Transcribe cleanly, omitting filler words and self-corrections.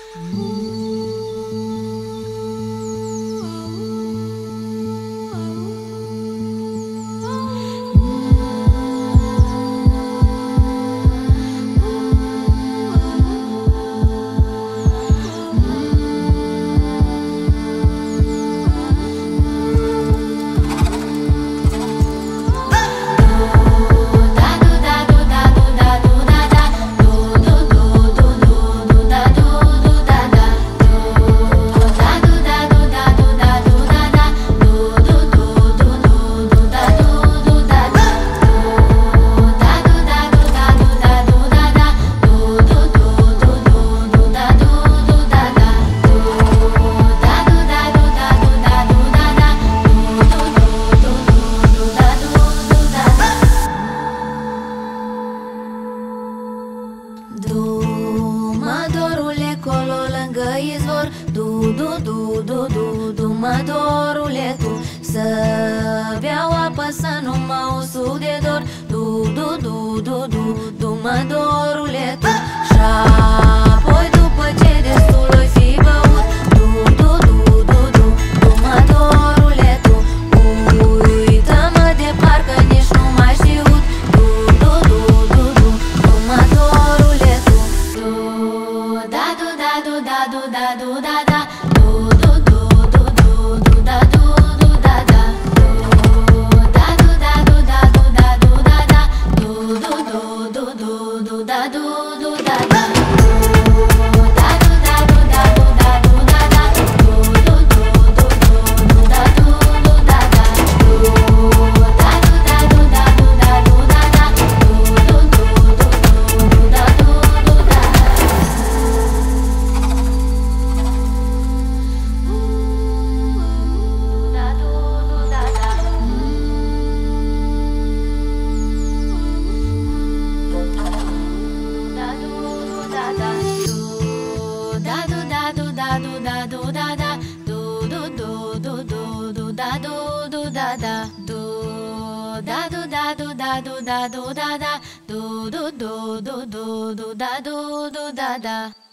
izvor, du-mă dorule tu, să beau apă să nu mă usuc de dor, du-mă dorule tu. Și apoi după ce destul oi fi băut, du-mă dorule tu, uită-mă de parcă nici nu mai știut, du-mă dorule tu. Du-da-du-da-du-da-du-da-du-da-da, da da da da da.